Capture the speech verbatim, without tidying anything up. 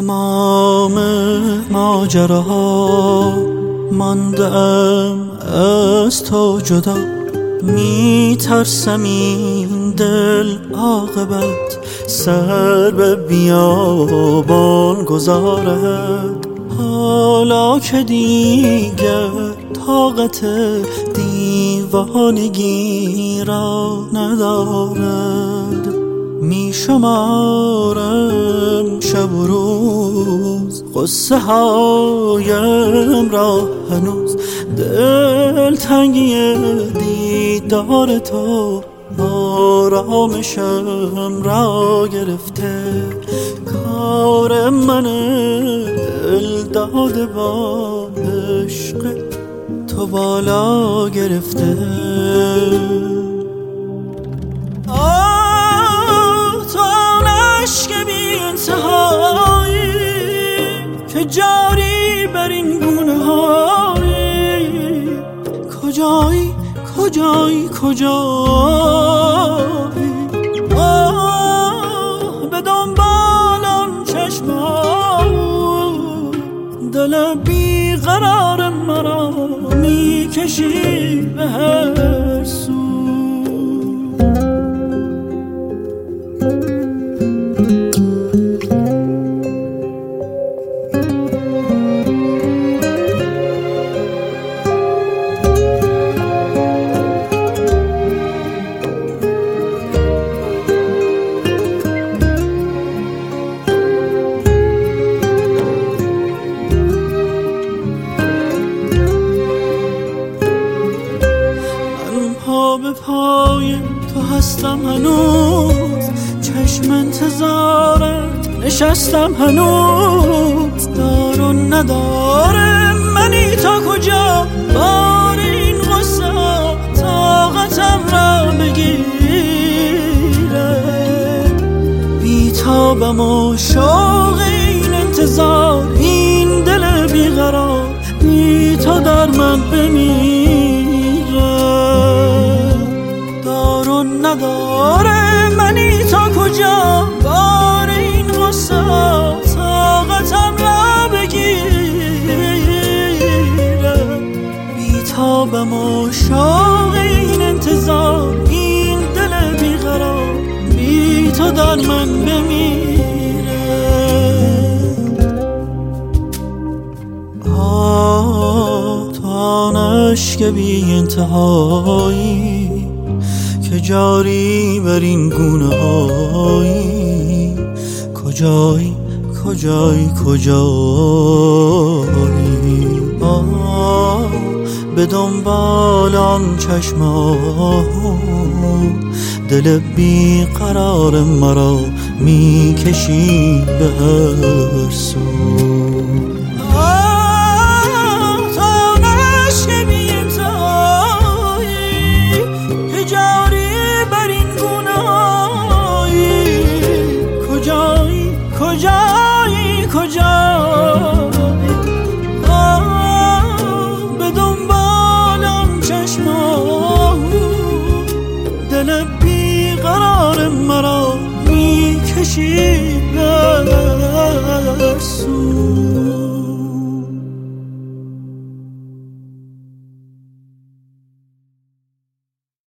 تمام ماجراها ماندم از تو جدا، می ترسم این دل عاقبت سر به بیابان گذارد. حالا که دیگر طاقت دیوانگی را ندارد، می شمارم شب و روز قصه هایم را هنوز. دل تنگی دیدار تو آرامشم را گرفته، کار من دل داده با عشق تو بالا گرفته. آه تو آن عشق بی انتهایی که جاری بر این گونه هایی، کجایی کجایی کجایی؟ آه به دنبالم چشمام، دل بیقرار مرا میکشی به هر سو. به پای تو هستم هنوز، چشم انتظارت نشستم هنوز. دار و نداره منی تا کجا، بار این غصه طاقتم را بگیره. بیتابم و شوق این انتظار، این دل بیقرار بی تو در من بمیره. نداره منی تا کجا، بار این غصه طاقتم را بگیره. بیتابم و شوق این انتظار، این دل بیقرار بی تو در من بمیره. آه تو آن عشق بی انتهایی که جاری بر این گونه هایی، کجایی کجایی کجایی؟ آه به دنبال آن چشمام، دل بیقرار مرا میکشی به هر سو. کجایی کجایی؟ آه به دنبالم چشمام، دل بیقرار مرا میکشی